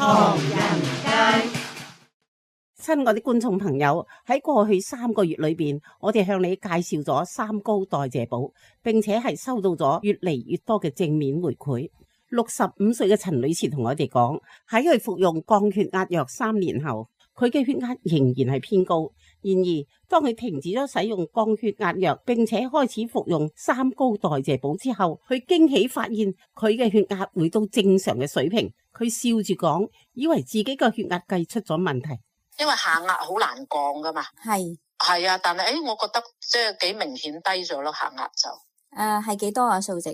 唐人街。 親愛的觀眾朋友，喺過去3個月裏邊，我哋向你介紹咗三高代謝寶，並且係收到咗越嚟越多嘅正面回饋。65歲嘅陳女士同我哋講，喺佢服用降血壓藥3年後，佢嘅血壓仍然係偏高。然而，當佢停止咗使用降血壓藥，並且開始服用三高代謝寶之後，佢驚喜發現佢嘅血壓回到正常嘅水平。佢笑住講，以為自己嘅血壓計出咗問題。 因為下壓好難降噶嘛，係啊，但係我覺得即係幾明顯低咗咯，下壓就係幾多啊數值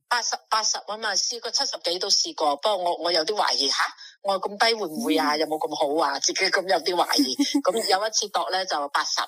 ？80啊嘛，試過70幾都試過，不過我有啲懷疑吓，我咁低會唔會啊？有冇咁好啊？自己咁有啲懷疑，咁有一次度咧就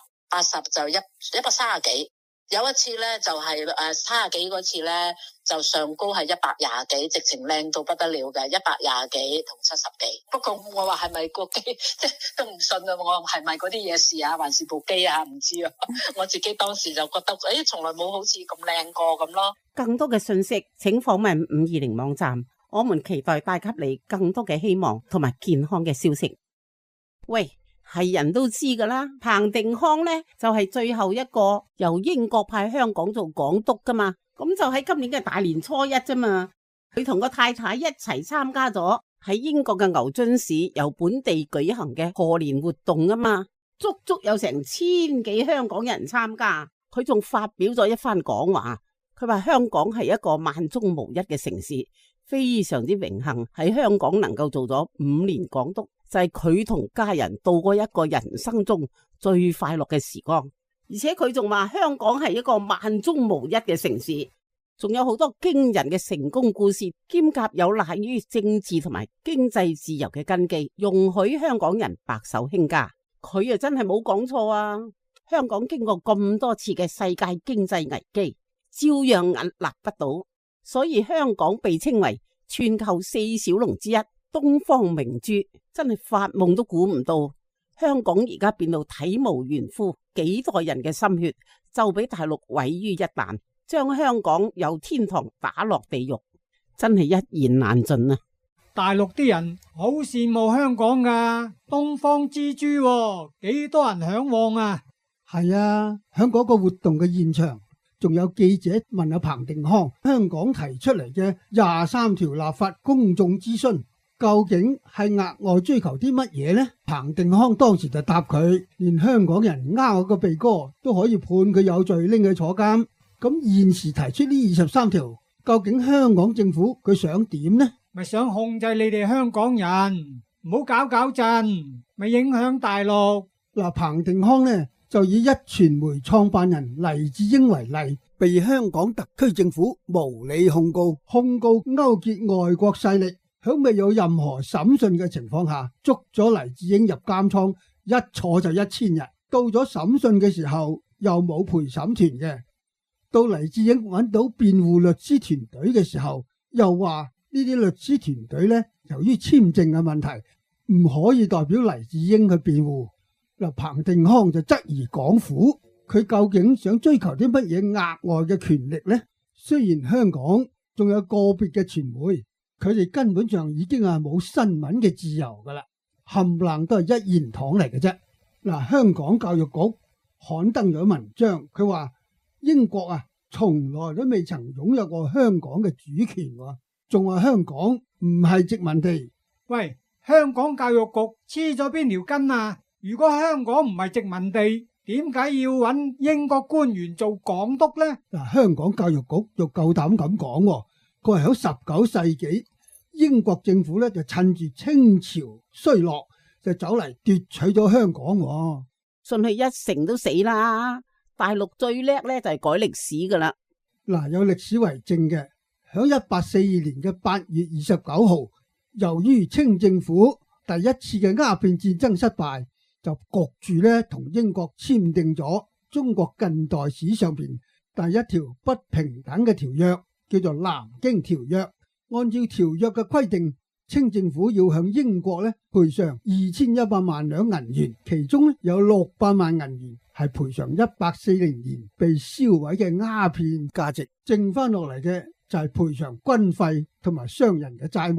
80就130幾。有一次咧就係30幾嗰次咧就上高係120幾，直情靚到不得了嘅120幾同70幾。不過我話係咪個機即係都唔信啊？我係咪嗰啲嘢事啊？還是部機啊？唔知啊。我自己當時就覺得從來冇好似咁靚過咁咯。 更多嘅信息請訪問520網站，我們期待帶給你更多嘅希望同埋健康嘅消息。喂，係人都知噶啦，彭定康呢就係最後一個由英國派香港做港督噶嘛，咁就喺今年嘅大年初一啫嘛，佢同個太太一齊參加咗喺英國嘅牛津市由本地舉行嘅賀年活動啊嘛，足足有成1000幾香港人參加，佢仲發表咗一番講話，佢話香港係一個萬中無一嘅城市，非常之榮幸喺香港能夠做咗5年港督。就係佢同家人度過一個人生中最快樂嘅時光，而且佢仲話香港係一個萬中無一嘅城市，仲有好多驚人嘅成功故事，兼夾有賴於政治同埋經濟自由嘅根基，容許香港人白手興家。佢啊真係冇講錯啊！香港經過咁多次嘅世界經濟危機，照樣屹立不倒，所以香港被稱為全球4小龍之一。東方明珠，真係發夢都估唔到，香港而家變到體無完膚，幾代人嘅心血就俾大陸毀於一旦，將香港由天堂打落地獄，真係一言難盡啊！ 大陸啲人好羨慕香港噶，東方之珠喎，幾多人向往啊！ 係啊，喺嗰個活動嘅現場，仲有記者問阿彭定康，香港提出嚟嘅23條立法公眾諮詢，究竟係額外追求啲乜嘢呢？彭定康當時就答佢，連香港人拗個鼻哥都可以判佢有罪，拎佢坐監。咁現時提出呢23條，究竟香港政府佢想點呢？ 咪想控制你哋香港人，唔好搞震，咪影響大陸。 嗱，彭定康呢就以一傳媒創辦人黎智英為例，被香港特區政府無理控告勾結外國勢力。喺未有任何審訊嘅情況下，捉咗黎智英入監倉，一坐就1000日。到咗審訊嘅時候，又冇陪審團嘅。到黎智英揾到辯護律師團隊嘅時候，又話呢啲律師團隊呢，由於簽證嘅問題，唔可以代表黎智英去辯護。嗱，彭定康就質疑港府，佢究竟想追求啲乜嘢額外嘅權力呢？雖然香港仲有個別嘅傳媒，佢哋根本上已經係冇新聞嘅自由噶啦，冚唪唥都係一言堂嚟嘅啫。嗱，香港教育局刊登咗文章，佢話英國啊，從來都未曾擁有過香港嘅主權，仲話香港唔係殖民地。 喂，香港教育局黐咗邊條筋啊？如果香港唔係殖民地，點解要揾英國官員做港督呢？ 嗱，香港教育局就夠膽咁講，佢係喺19世紀，英國政府咧就趁住清朝衰落，就走嚟奪取咗香港。 信佢一成都死啦！大陸最叻咧就係改歷史噶啦。 嗱，有歷史為證嘅，喺1842年嘅8月29號，由於清政府第一次嘅鴉片戰爭失敗，就焗住咧同英國簽訂咗中國近代史上邊第一條不平等嘅條約，叫做《南京條約》。按照條約嘅規定，清政府要向英國咧賠償2100萬兩銀元，其中咧有600萬銀元係賠償1840年被燒毀嘅鴉片價值，剩翻落嚟嘅就係賠償軍費同埋商人嘅債務啦。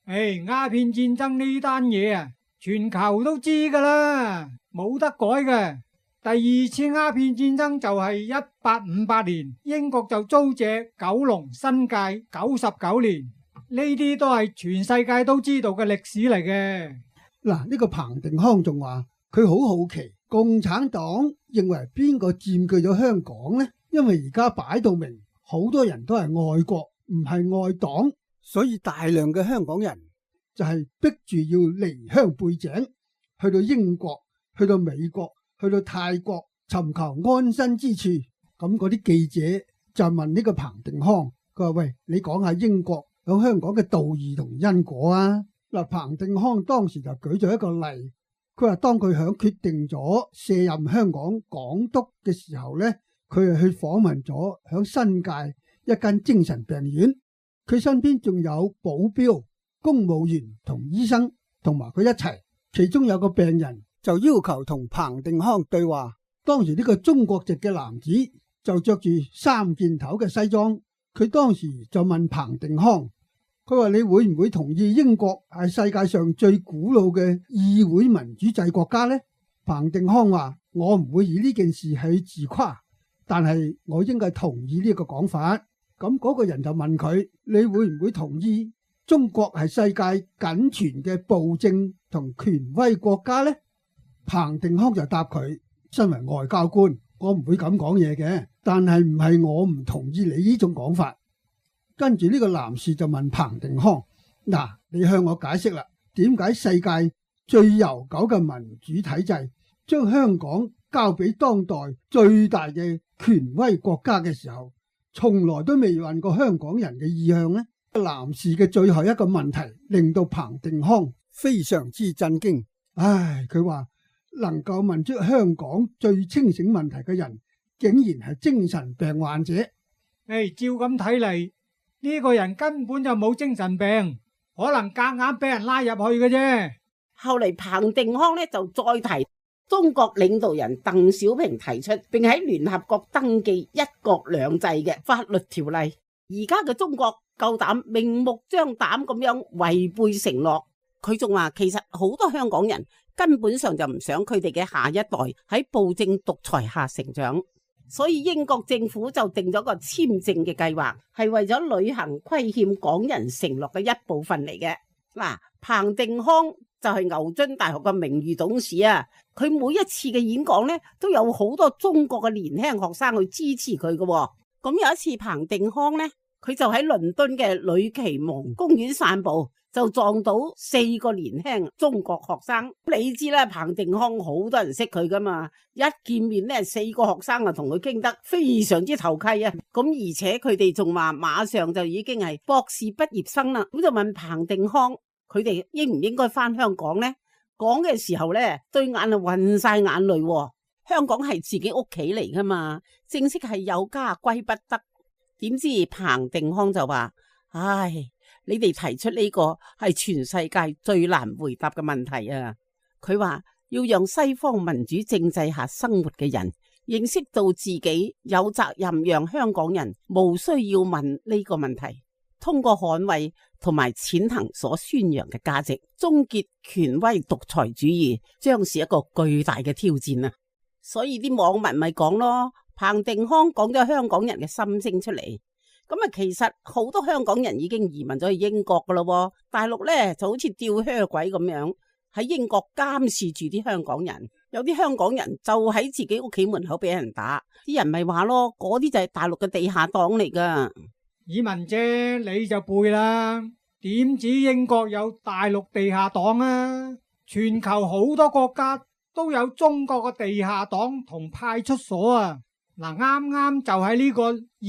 鴉片戰爭呢單嘢啊，全球都知噶啦，冇得改嘅。第二次鴉片戰爭就係1858年，英國就租借九龍新界99年，呢啲都係全世界都知道嘅歷史嚟嘅。 嗱，呢個彭定康仲話佢好好奇，共產黨認為邊個佔據咗香港呢？因為而家擺到明，好多人都係愛國，唔係愛黨，所以大量嘅香港人就係逼住要離鄉背井，去到英國，去到美國，去到泰國尋求安身之處。咁嗰啲記者就問呢個彭定康，佢話：喂，你講下英國響香港嘅道義同因果啊！嗱，彭定康當時就舉咗一個例，佢話當佢響決定咗卸任香港港督嘅時候呢，佢係去訪問咗響新界一間精神病院，佢身邊仲有保鏢、公務員同醫生同埋佢一齊，其中有個病人就要求同彭定康對話。當時呢個中國籍嘅男子就着住三件頭嘅西裝，佢當時就問彭定康，佢話：你會唔會同意英國係世界上最古老嘅議會民主制國家呢？彭定康話：我唔會以呢件事去自誇，但係我應該同意呢個講法。咁嗰個人就問佢：你會唔會同意中國係世界僅存嘅暴政同權威國家呢？彭定康就答佢：身為外交官，我唔會咁講嘢嘅，但係唔係我唔同意你呢種講法。跟住呢個男士就問彭定康：嗱，你向我解釋啦，點解世界最悠久嘅民主體制將香港交俾當代最大嘅權威國家嘅時候，從來都未問過香港人嘅意向呢？男士嘅最後一個問題令到彭定康非常之震驚。唉，佢話能夠問出香港最清醒問題嘅人，竟然係精神病患者。 照咁睇嚟，呢個人根本就冇精神病，可能夾硬俾人拉入去嘅啫。 後嚟彭定康呢就再提中國領導人鄧小平提出並喺聯合國登記一國兩制嘅法律條例，而家嘅中國夠膽明目張膽咁樣違背承諾。佢仲話其實好多香港人根本上就唔想佢哋嘅下一代喺暴政獨裁下成長，所以英國政府就定咗個簽證嘅計劃，係為咗履行虧欠港人承諾嘅一部分嚟嘅。嗱，彭定康就係牛津大學嘅名譽董事啊，佢每一次嘅演講呢，都有好多中國嘅年輕學生去支持佢嘅。咁有一次彭定康呢，佢就喺倫敦嘅呂奇蒙公園散步，就撞到4個年輕中國學生。你知啦，彭定康好多人識佢噶嘛，一見面呢，4個學生啊同佢傾得非常之投契啊。咁而且佢哋仲話馬上就已經係博士畢業生啦。咁就問彭定康，佢哋應唔應該翻香港呢？講嘅時候呢，對眼啊暈晒眼淚。香港係自己屋企嚟噶嘛，正式係有家歸不得。點知彭定康就話：唉，你哋提出呢個係全世界最難回答嘅問題啊！佢話要讓西方民主政制下生活嘅人認識到自己有責任，讓香港人無需要問呢個問題，通過捍衛同埋踐行所宣揚嘅價值，終結權威獨裁主義，將是一個巨大嘅挑戰啊！所以啲網民咪講咯，彭定康講咗香港人嘅心聲出嚟。咁啊，其實好多香港人已經移民咗去英國噶咯，大陸呢就好似吊靴鬼咁樣喺英國監視住啲香港人。有啲香港人就喺自己屋企門口俾人打，啲人咪話咯，嗰啲就係大陸嘅地下黨嚟噶。 以文姐你就背啦，點止英國有大陸地下黨啊？全球好多國家都有中國嘅地下黨同派出所啊！嗱，啱啱就喺呢個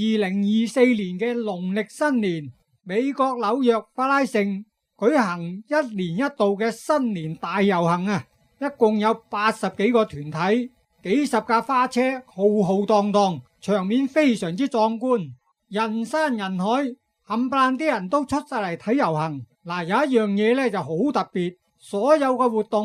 2024年嘅農曆新年，美國紐約法拉盛舉行1年1度嘅新年大遊行啊！一共有80幾個團體，幾十架花車，浩浩蕩蕩，場面非常之壯觀，人山人海，冚唪唥啲人都出晒嚟睇遊行。嗱，有一樣嘢呢就好特別，所有嘅活動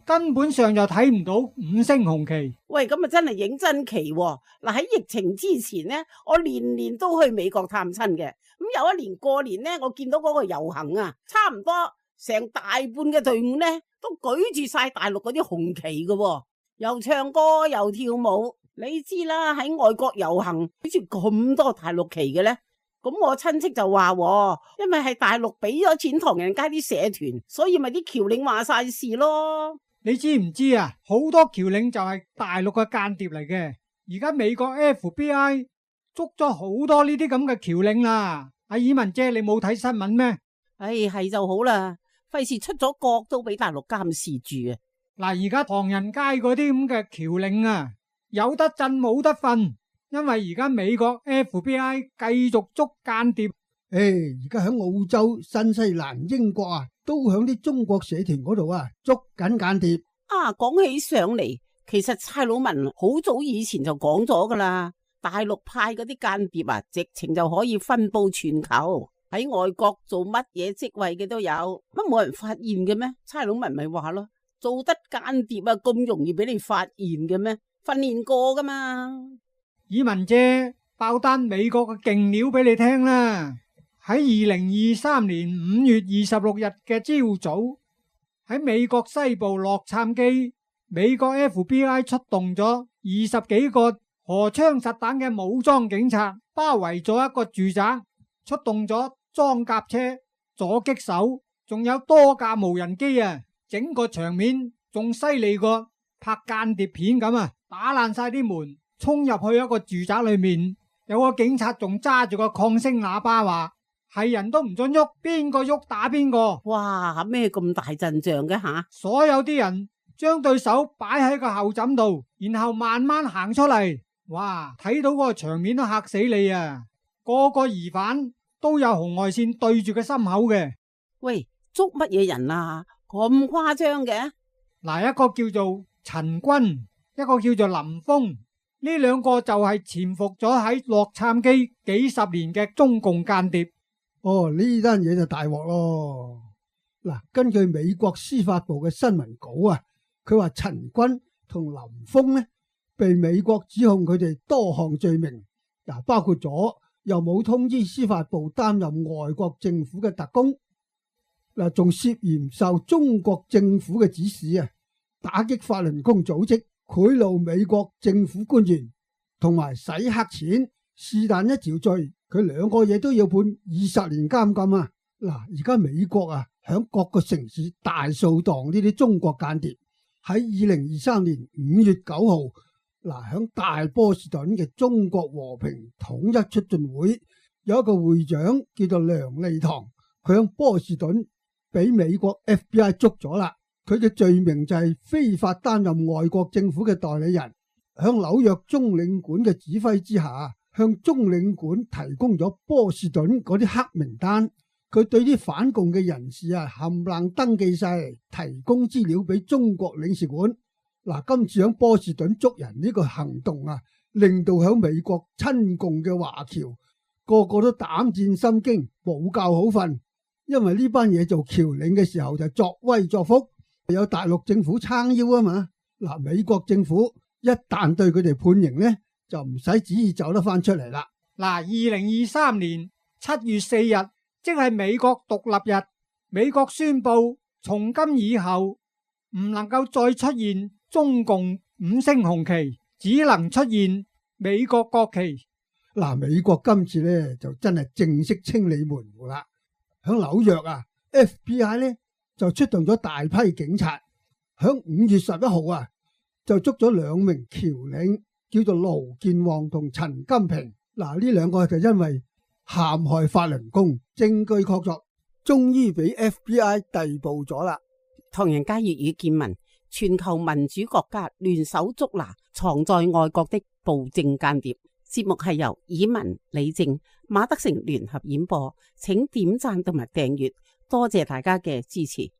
根本上就睇唔到五星紅旗。 喂，咁啊真係認真奇喎。嗱，喺疫情之前呢，我年年都去美國探親嘅。咁有一年過年呢，我見到嗰個遊行啊，差唔多成大半嘅隊伍呢，都舉住晒大陸嗰啲紅旗嘅喎，又唱歌又跳舞。你知啦，喺外國遊行好似咁多大陸旗嘅呢。咁我親戚就話，因為係大陸俾咗錢唐人街啲社團，所以咪啲僑領話晒事咯。 你知唔知啊？好多僑領就係大陸嘅間諜嚟嘅。而家美國 FBI 捉咗好多呢啲咁嘅僑領啦。阿以文姐，你冇睇新聞咩？ 唉，係就好啦，費事出咗國都俾大陸監視住啊！ 嗱，而家唐人街嗰啲咁嘅僑領啊，有得震冇得瞓，因為而家美國 FBI 繼續捉間諜。 而家喺澳洲、新西蘭、英國啊，都響啲中國社團嗰度啊捉緊間諜。 啊，講起上嚟，其實蔡老文好早以前就講咗噶啦，大陸派嗰啲間諜啊，直情就可以分佈全球，喺外國做乜嘢職位嘅都有，乜冇人發現嘅咩？蔡老文咪話咯，做得間諜啊，咁容易俾你發現嘅咩？訓練過噶嘛。 以文姐爆單美國嘅勁料俾你聽啦！喺2023年5月26日嘅朝早，喺美國西部洛杉磯，美國 FBI 出動咗20幾個荷槍實彈嘅武裝警察，包圍咗一個住宅，出動咗裝甲車、阻擊手，仲有多架無人機啊！整個場面仲犀利過拍間諜片咁啊！打爛晒啲門，衝入去一個住宅裏面，有個警察仲揸住個抗聲喇叭話：係人都唔准喐，邊個喐打邊個。 哇，咩咁大陣仗嘅吓？ 所有啲人將對手擺喺個後枕度，然後慢慢行出嚟。哇，睇到嗰個場面都嚇死你啊！個個疑犯都有紅外線對住個心口嘅。 喂，捉乜嘢人啊？咁誇張嘅？ 嗱，一個叫做陳軍，一個叫做林峰，呢兩個就係潛伏咗喺洛杉磯幾十年嘅中共間諜。 呢單嘢就大鑊咯。嗱，根據美國司法部嘅新聞稿啊，佢話陳軍同林峰呢，被美國指控佢哋多項罪名，嗱，包括咗又冇通知司法部擔任外國政府嘅特工，嗱，仲涉嫌受中國政府嘅指示啊，打擊法輪功組織、賄賂美國政府官員同埋洗黑錢，是但一條罪，佢兩個嘢都要判20年監禁啊！嗱，而家美國啊，響各個城市大掃蕩呢啲中國間諜。喺2023年5月9號，嗱，響大波士頓嘅中國和平統一促進會有一個會長叫做梁利堂，佢響波士頓俾美國 FBI 捉咗啦。佢嘅罪名就係非法擔任外國政府嘅代理人，響紐約中領館嘅指揮之下，向中領館提供咗波士頓嗰啲黑名單。佢對啲反共嘅人士啊，冚唪唥登記晒嚟，提供資料俾中國領事館。嗱，今次響波士頓捉人呢個行動啊，令到響美國親共嘅華僑個個都膽戰心驚，冇覺好瞓。因為呢班嘢做僑領嘅時候就作威作福，有大陸政府撐腰啊嘛。嗱，美國政府一旦對佢哋判刑呢，就唔使旨意走得翻出嚟啦。 嗱，2023年7月4日，即係美國獨立日，美國宣布從今以後唔能夠再出現中共5星紅旗，只能出現美國國旗。 嗱，美國今次呢就真係正式清理門戶啦。響紐約啊 ，FBI 呢就出動咗大批警察，響5月11號啊就捉咗2名僑領，叫做盧健旺同陳金平。嗱，呢兩個就因為陷害法輪功，證據確鑿，終於俾 FBI 逮捕咗啦。 唐人街粵語見聞，全球民主國家聯手捉拿藏在外國的暴政間諜。節目係由以文、李正、馬德成聯合演播，請點讚同埋訂閱，多謝大家嘅支持。